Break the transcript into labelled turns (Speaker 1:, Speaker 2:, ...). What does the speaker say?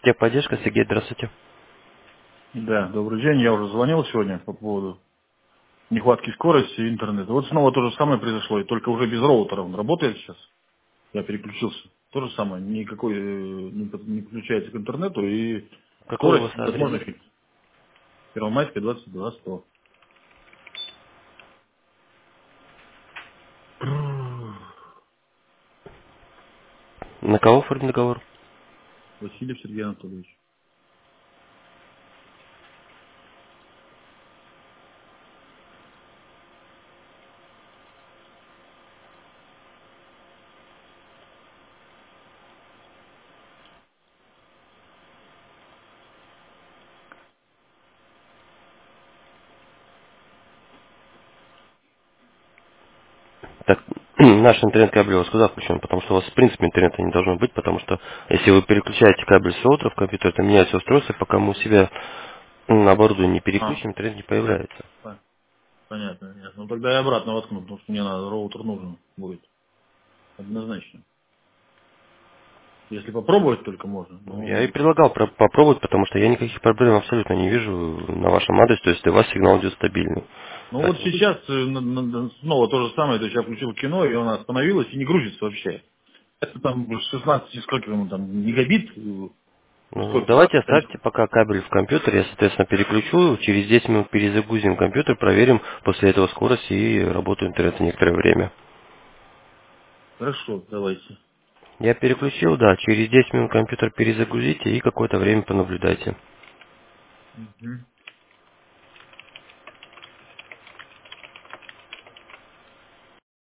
Speaker 1: Техподдержка, Сергей, здравствуйте.
Speaker 2: Да, добрый день. Я уже звонил сегодня по поводу нехватки скорости интернета. Вот снова то же самое произошло, и только уже без роутера. Он работает сейчас. Я переключился. То же самое. Никакой не подключается к интернету, и
Speaker 1: Какой у вас
Speaker 2: скорость
Speaker 1: адрес?
Speaker 2: невозможно фиксировать. Первомайская, 22, 100.
Speaker 1: На кого оформлен договор?
Speaker 2: Васильев Сергей Анатольевич.
Speaker 1: Так, наш интернет-кабель у вас куда включен? Потому что у вас в принципе интернета не должно быть, потому что если вы переключаете кабель с роутера в компьютер, то меняется устройство, пока мы у себя оборудование не
Speaker 2: А,
Speaker 1: переключим, интернет не появляется.
Speaker 2: понятно, понятно. Ну тогда я обратно воткну, потому что мне надо, роутер нужен будет. Однозначно. Если попробовать только можно.
Speaker 1: Ну, я и
Speaker 2: Ну,
Speaker 1: предлагал попробовать, потому что я никаких проблем абсолютно не вижу на вашем адресе, то есть для вас сигнал идет стабильный.
Speaker 2: ну вот
Speaker 1: Поэтому
Speaker 2: сейчас снова то же самое, то есть я включил кино, и она остановилась и не грузится вообще. Это там 16, сколько ему там, мегабит,
Speaker 1: ну,
Speaker 2: сколько,
Speaker 1: давайте
Speaker 2: 20,
Speaker 1: оставьте пока кабель в компьютере, я, соответственно, переключу, через 10 минут перезагрузим компьютер, проверим после этого скорость и работу интернета некоторое время.
Speaker 2: хорошо, давайте.
Speaker 1: Я переключил, да, через 10 минут компьютер перезагрузите и какое-то время понаблюдайте.
Speaker 2: Мгм.